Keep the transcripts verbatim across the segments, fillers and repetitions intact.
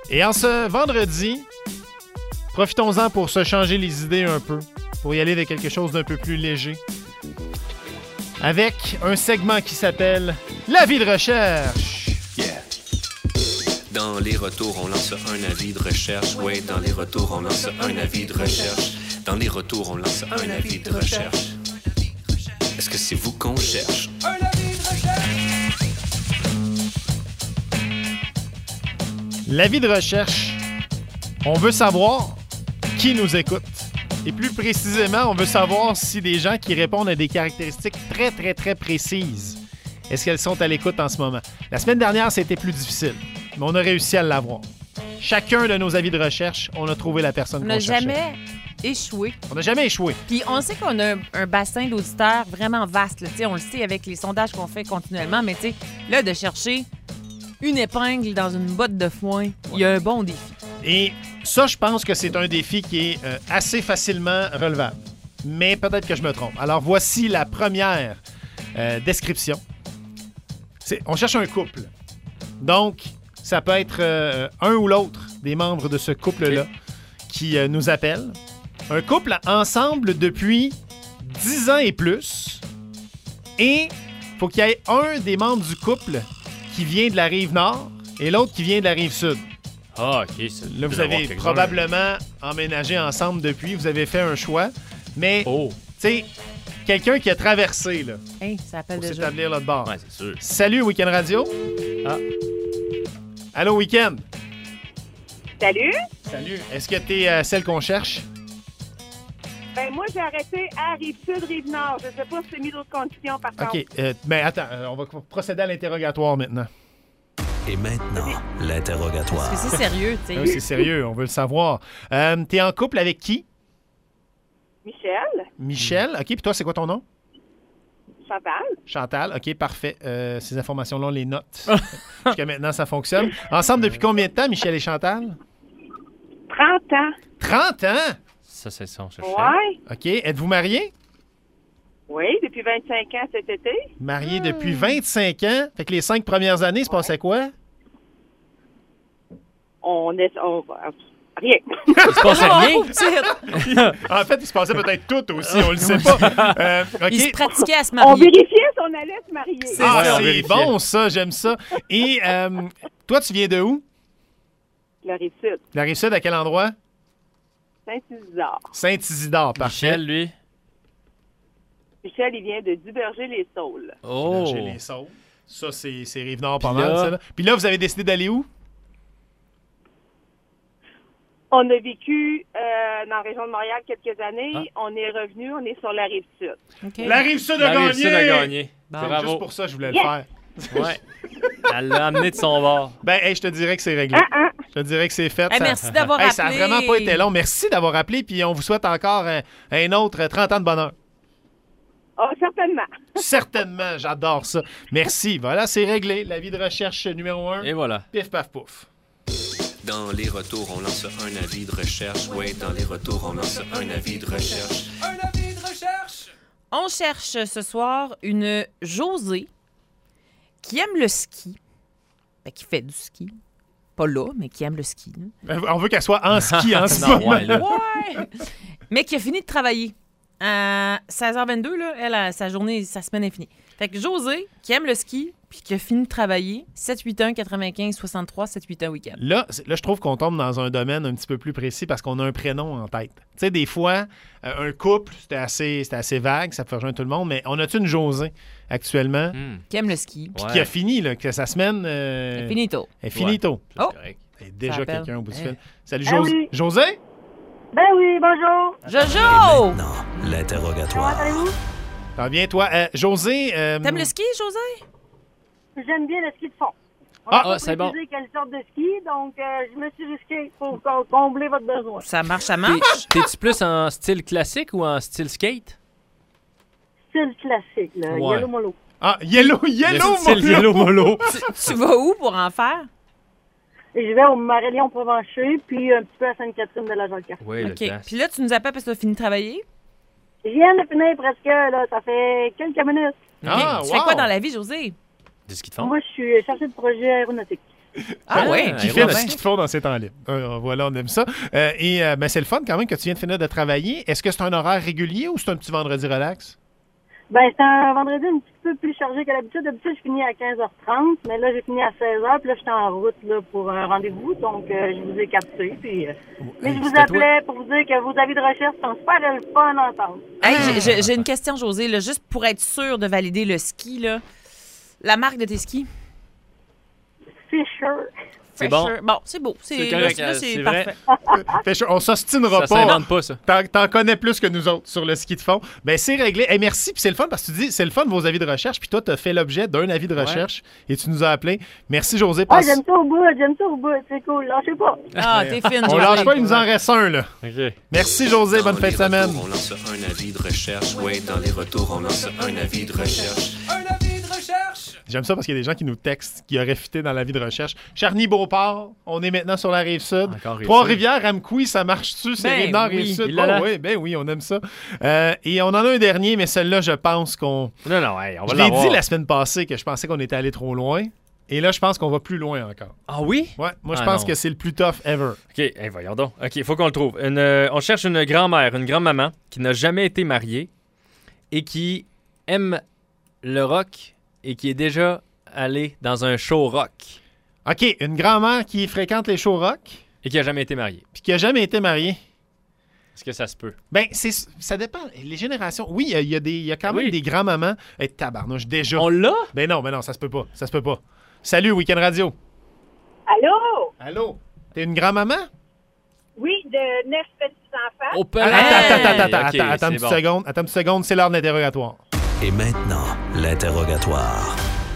Et en ce vendredi, profitons-en pour se changer les idées un peu, pour y aller avec quelque chose d'un peu plus léger. Avec un segment qui s'appelle « La vie de recherche ». Yeah. Dans les retours, on lance un avis de recherche. Oui, dans les retours, on lance un avis de recherche. Dans les retours, on lance un avis de recherche. Est-ce que c'est vous qu'on cherche? Un avis de recherche! L'avis de recherche. On veut savoir qui nous écoute. Et plus précisément, on veut savoir si des gens qui répondent à des caractéristiques très, très, très précises, est-ce qu'elles sont à l'écoute en ce moment? La semaine dernière, c'était plus difficile, mais on a réussi à l'avoir. Chacun de nos avis de recherche, on a trouvé la personne On qu'on n'a cherchait. jamais échoué. On n'a jamais échoué. Puis on sait qu'on a un, un bassin d'auditeurs vraiment vaste. Là. On le sait avec les sondages qu'on fait continuellement, mais tu sais, là, de chercher une épingle dans une botte de foin, il ouais. y a un bon défi. Et ça, je pense que c'est un défi qui est euh, assez facilement relevable. Mais peut-être que je me trompe. Alors, voici la première euh, description. C'est, on cherche un couple. Donc, ça peut être euh, un ou l'autre des membres de ce couple-là okay. qui euh, nous appelle. Un couple ensemble depuis dix ans et plus. Et il faut qu'il y ait un des membres du couple qui vient de la rive nord et l'autre qui vient de la rive sud. Ah, OK. Là, vous avez probablement emménagé ensemble depuis. Vous avez fait un choix. Mais, oh. tu sais, quelqu'un qui a traversé, là, hey, ça appelle pour déjà. s'établir là de bord. Ouais, c'est sûr. Salut, Week-end Radio. Ah. Allô, Week-end. Salut. Salut. Est-ce que t'es euh, celle qu'on cherche? Ben, moi, j'ai arrêté à Rive-Sud, Rive-Nord. Je sais pas si c'est mis d'autres conditions, par contre. OK. Euh, ben, attends. Euh, on va procéder à l'interrogatoire maintenant. Et maintenant, l'interrogatoire. Parce que c'est sérieux, tu sais. Oui, c'est sérieux. On veut le savoir. Euh, t'es en couple avec qui? Michel. Michel. OK. Puis toi, c'est quoi ton nom? Chantal. Chantal. OK, parfait. Euh, ces informations-là, on les note. Jusqu'à maintenant, ça fonctionne. Ensemble depuis combien de temps, Michel et Chantal? trente ans. trente ans? Ça, c'est son chercheur. Ouais. OK. Êtes-vous mariés? Oui, depuis vingt-cinq ans cet été. Mariés mmh. depuis vingt-cinq ans. Fait que les cinq premières années, il se passait quoi? On est... On, rien. Il se passait rien? En fait, il se passait peut-être tout aussi, on le sait pas. Euh, okay. Il se pratiquait à se marier. On vérifiait si on allait se marier. C'est, ah, c'est bon, ça, j'aime ça. Et euh, toi, tu viens de où? La Rive-Sud. La Rive-Sud, à quel endroit? Saint-Isidore. Saint-Isidore, parfait. Michel, lui? Michel, il vient de Duberger-les-Saules. Oh! Duberger-les-Saules. Ça, c'est, c'est Rive-Nord pas mal, ça. Là. Puis là, vous avez décidé d'aller où? On a vécu euh, dans la région de Montréal quelques années. Ah. On est revenu, on est sur la Rive-Sud. Okay. La Rive-Sud a la gagné! Rive-Sud a gagné. Bon. Bravo. Juste pour ça, je voulais yes. le faire. Ouais. Elle l'a amené de son bord. Ben, hey, je te dirais que c'est réglé. Ah, ah. Je te dirais que c'est fait. Hey, ça... Merci d'avoir hey, appelé. Ça n'a vraiment pas été long. Merci d'avoir appelé. Puis on vous souhaite encore un, un autre trente ans de bonheur. Oh, certainement. Certainement. J'adore ça. Merci. Voilà, c'est réglé. L'avis de recherche numéro un. Et voilà. Pif, paf, pouf. Dans les retours, on lance un avis de recherche. Oui, dans les retours, on lance un avis de recherche. Un avis de recherche! On cherche ce soir une Josée qui aime le ski. Ben, qui fait du ski. Pas là, mais qui aime le ski. Là. On veut qu'elle soit en ski en ce moment. Ouais, ouais. Mais qui a fini de travailler. À seize heures vingt-deux, là, elle a sa journée, sa semaine est finie. Fait que Josée, qui aime le ski, puis qui a fini de travailler, sept huit un quatre-vingt-quinze soixante-trois sept huit un week-end. Là, là, je trouve qu'on tombe dans un domaine un petit peu plus précis parce qu'on a un prénom en tête. Tu sais, des fois, euh, un couple, c'était assez, c'était assez vague, ça peut rejoindre tout le monde, mais on a-tu une Josée actuellement mmh. qui aime le ski? Puis ouais. qui a fini, là, que sa semaine... Euh, est finito. Est finito. Ouais. Oh! Il y a déjà quelqu'un au bout du fil. Hein? Salut, ben José. Oui. José? Ben oui, bonjour. Jojo! Non, l'interrogatoire. Comment allez-vous? Ça va bien, toi? Euh, José... Euh... T'aimes le ski, José? J'aime bien le ski de fond. On ah, ah c'est bon. quelle sorte de ski, donc euh, je me suis risqué pour combler votre besoin. Ça marche, ça marche. T'es, t'es-tu plus en style classique ou en style skate? Style classique, là. Ouais. Yellow Molo. Ah, Yellow, Yellow Molo! Yellow Molo. tu, tu vas où pour en faire? Et je vais au Marélion-Provencher, puis un petit peu à Sainte-Catherine de la Joliette. Oui, OK. Puis là, tu nous appelles parce que tu as fini de travailler? Je viens de finir presque, là. Ça fait quelques minutes. Ah, tu wow. fais quoi dans la vie, José? Du ski de fond? Moi, je suis chargée de projet aéronautique. Ah, Ah, oui. Qui un fait héros du de ski de fond dans ses temps libres. Euh, voilà, on aime ça. Euh, et euh, ben, c'est le fun quand même que tu viens de finir de travailler. Est-ce que c'est un horaire régulier ou c'est un petit vendredi relax? Ben, c'est un vendredi un petit peu plus chargé que d'habitude. D'habitude, je finis à quinze heures trente, mais là, j'ai fini à seize heures, puis là, j'étais en route là, pour un rendez-vous, donc euh, je vous ai capté. Puis, euh, mais je vous c'était appelais pour vous dire que vos avis de recherche sont super le fun à entendre. Hey, j'ai- j'ai, j'ai une question, José, là, juste pour être sûr de valider le ski. Là. La marque de tes skis? Fisher. C'est bon. Fisher. Bon, c'est beau. C'est, C'est là, correct, là, euh, c'est c'est parfait. Fait que on s'ostinera Ça pas. s'invente pas, ça. T'en, t'en connais plus que nous autres sur le ski de fond. Ben c'est réglé. Hey, merci. Puis c'est le fun parce que tu dis, c'est le fun vos avis de recherche. Puis toi, tu as fait l'objet d'un avis de recherche et tu nous as appelé. Merci, José. Ah, Passe- j'aime ça au bout, j'aime ça au bout. C'est cool, lâchez pas. Ah, t'es fine, On José. lâche pas, il nous en reste un, là. OK. Merci, José. Dans Bonne fin les de semaine. retours, on lance un avis de recherche. Oui, dans les retours, on lance un avis de recherche. Un avis de recherche! J'aime ça parce qu'il y a des gens qui nous textent, qui auraient fité dans l'avis de recherche. Charny-Beauport, on est maintenant sur la Rive-Sud. Encore Rive-Sud. Trois-Rivières, Amkoui, ça marche-tu? C'est Ben Rive-Nord, oui, Rive-Sud. il l'a là. Oh, oui, ben oui, on aime ça. Euh, et on en a un dernier, mais celui-là, je pense qu'on... Non, non, hey, on va Je l'ai l'avoir. dit la semaine passée que je pensais qu'on était allé trop loin. Et là, je pense qu'on va plus loin encore. Ah oui? Ouais, moi, je Ah pense non. que c'est le plus tough ever. OK, hey, voyons donc. OK, il faut qu'on le trouve. Une, euh, on cherche une grand-mère, une grand-maman qui n'a jamais été mariée et qui aime le rock et qui est déjà allée dans un show rock OK, une grand-mère qui fréquente les shows rock et qui n'a jamais été mariée. puis qui a jamais été mariée. Est-ce que ça se peut? Ben, c'est, ça dépend. Les générations. Oui, il y a- il y, a des- il y a quand même Oui. des grands-mamans. Hey, tabarnouche, déjà. On l'a? Ben non, ben non, ça se peut pas. Ça se peut pas. Salut, Week-end Radio. Allô? Allô? T'es une grand-maman? Oui, de neuf petits-enfants. Au Attends, Hey! attends, attends, attends, OK, attends, attends c'est une bon. petite seconde. Attends une petite seconde, c'est l'heure de l'interrogatoire. Et maintenant, l'interrogatoire.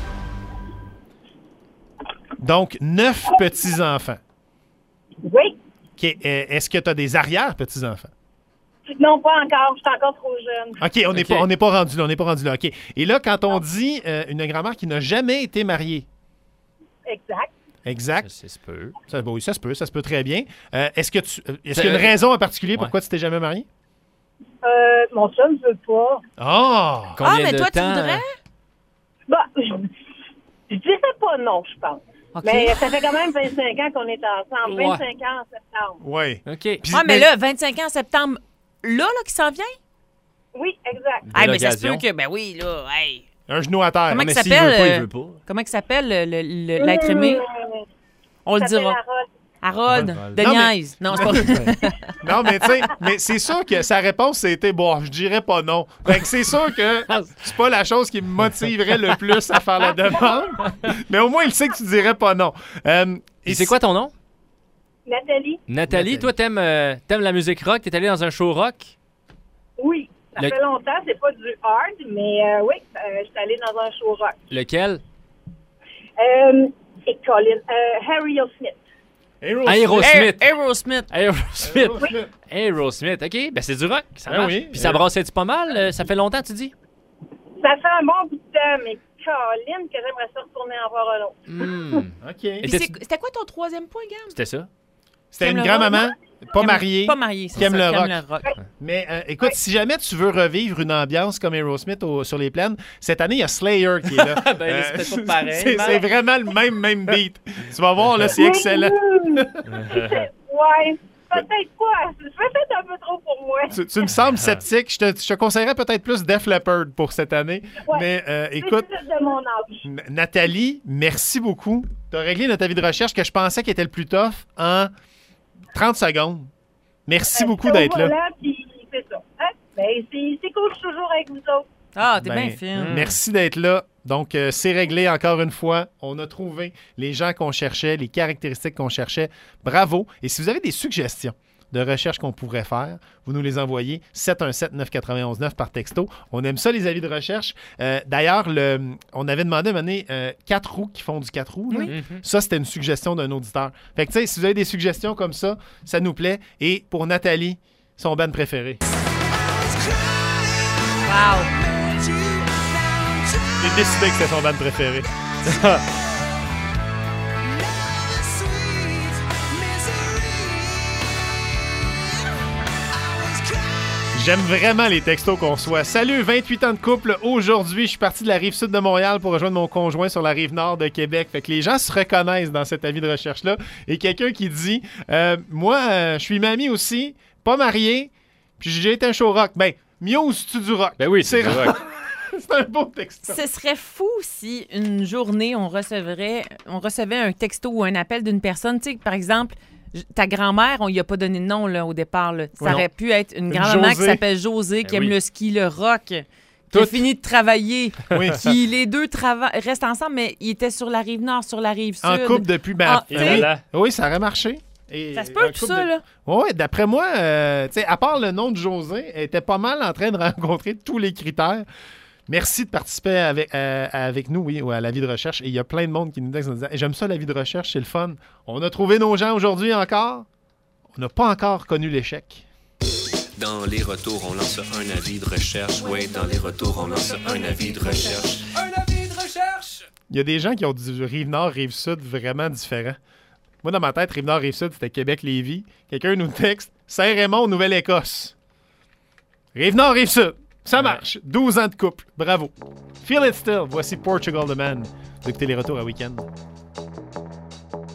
Donc, neuf petits-enfants. Oui. OK, euh, est-ce que tu as des arrière-petits-enfants? Non, pas encore. Je suis encore trop jeune. OK, on n'est OK. pas, on n'est pas rendu là, on n'est pas rendu là. OK. Et là, quand on dit euh, une grand-mère qui n'a jamais été mariée, Exact. exact, Ça se peut. ça, bon, oui, ça se peut, ça se peut très bien. Euh, est-ce que tu, euh, est-ce Ça- qu'il y a une raison en particulier ouais. pourquoi tu t'es jamais marié? Euh, mon chum ne veut pas. Ah! Ah, Combien mais de toi, tu temps? voudrais? Bah, je, je dirais pas non, je pense. OK. Mais ça fait quand même vingt-cinq ans qu'on est ensemble. Ouais. vingt-cinq ans en septembre. Oui. OK. Puis- Ouais, mais là, vingt-cinq ans en septembre, là, là, qui s'en vient? Oui, exact. Ah, mais ça se peut l'occasion. que, ben oui, là, hey. Un genou à terre. Comment mais que s'il s'appelle, veut pas, euh, il veut pas. Comment il s'appelle, le- le- le- l'être aimé? Euh, On le ça s'appelle dira. Harold. Harold, Harold. de Non, mais- niaise. Non, c'est pas Non, mais tu sais, mais c'est sûr que sa réponse c'était bon, je dirais pas non. Fait que c'est sûr que c'est pas la chose qui me motiverait le plus à faire la demande. Mais au moins, il sait que tu dirais pas non. Euh, Et c'est quoi ton nom? Nathalie? Nathalie, Nathalie. toi, t'aimes, euh, t'aimes la musique rock? T'es allé dans un show rock? Oui. Ça Le- fait longtemps. C'est pas du hard, mais euh, oui, euh, je suis allée dans un show rock. Lequel? Euh, et Colin, euh, Harry Smith. Aerosmith. Aerosmith. Aerosmith. Aerosmith. Aerosmith. OK, ben c'est du rock. Ça Ben marche. oui. Puis ça brassait-tu pas mal? Euh, Ça fait longtemps, tu dis? Ça fait un bon bout de temps, mais Colin, que j'aimerais ça retourner en voir un autre. Hmm. OK. Et Puis t'es- c'est- C'était quoi ton troisième point, Gam? C'était ça? C'était Qui une aime le grand-maman, pas Qui aime- mariée. Pas mariée, c'est qui aime ça, le qui rock. aime le rock. Mais euh, écoute, si jamais tu veux revivre une ambiance comme Aerosmith au- sur les plaines, cette année, il y a Slayer qui est là. Euh, Ben, c'est peut-être pas pareil, c'est, mais- c'est vraiment le même, même beat. Tu vas voir, là, c'est excellent. Ouais, peut-être pas. C'est peut-être un peu trop pour moi. Tu, tu me sembles sceptique. Je te, je te conseillerais peut-être plus Def Leppard pour cette année. Ouais. Mais euh, C'est écoute, plus de mon âge. N- Nathalie, merci beaucoup. Tu as réglé notre avis de recherche que je pensais qu'il était le plus tough en trente secondes. Merci Euh, beaucoup donc d'être là. Voilà, puis c'est ça. Hein? Ben, c'est, c'est cool, je suis toujours avec vous autres. Ah, t'es Ben, bien fine. Merci d'être là. Donc, euh, c'est réglé encore une fois. On a trouvé les gens qu'on cherchait, les caractéristiques qu'on cherchait. Bravo. Et si vous avez des suggestions de recherches qu'on pourrait faire, vous nous les envoyez sept un sept neuf neuf un neuf par texto. On aime ça, les avis de recherche. Euh, d'ailleurs, le, on avait demandé à un moment donné euh, quatre roues qui font du quatre roues. là. Ça, c'était une suggestion d'un auditeur. Fait que, tu sais, si vous avez des suggestions comme ça, ça nous plaît. Et pour Nathalie, son band préféré. Wow. J'ai décidé que c'était son band préféré. J'aime vraiment les textos qu'on reçoit. Salut, vingt-huit ans de couple. Aujourd'hui, je suis parti de la rive sud de Montréal pour rejoindre mon conjoint sur la rive nord de Québec. Fait que les gens se reconnaissent dans cet avis de recherche-là. Et quelqu'un qui dit euh, moi, euh, je suis mamie aussi, pas marié, puis j'ai été un show rock. Ben, Muse, tu du rock. Ben oui, c'est du rock. C'est un beau texto. Ce serait fou si une journée, on recevrait, on recevait un texto ou un appel d'une personne. Tu sais, par exemple, ta grand-mère, on lui a pas donné de nom là, au départ. Là. Ça Oui, aurait non. pu être une Une grand-maman qui José. s'appelle José, Ben qui aime oui. le ski, le rock, qui Tout. a fini de travailler. Oui. Puis les deux trava- restent ensemble, mais ils étaient sur la rive nord, sur la rive sud. En couple depuis... Ben, Ah, oui. tu sais. Voilà. Oui, ça aurait marché. Et Ça se peut, un tout couple ça, de- là. Oui, d'après moi, euh, tu sais, à part le nom de José, elle était pas mal en train de rencontrer tous les critères. Merci de participer avec, euh, avec nous, oui, à la vie de recherche. Et il y a plein de monde qui nous texte en disant hey, j'aime ça, la vie de recherche, c'est le fun. On a trouvé nos gens aujourd'hui encore. On n'a pas encore connu l'échec. Dans les retours, on lance un avis de recherche. Oui, dans les retours, on lance un avis de recherche. Un avis de recherche. Il y a des gens qui ont du Rive-Nord, Rive-Sud vraiment différents. Moi, dans ma tête, Rive-Nord, Rive-Sud, c'était Québec-Lévis. Quelqu'un nous texte Saint-Raymond, Nouvelle-Écosse. Rive-Nord, Rive-Sud. Ça marche. douze ans de couple. Bravo. Feel it still. Voici Portugal the Man. Vous écoutez les retours à week-end.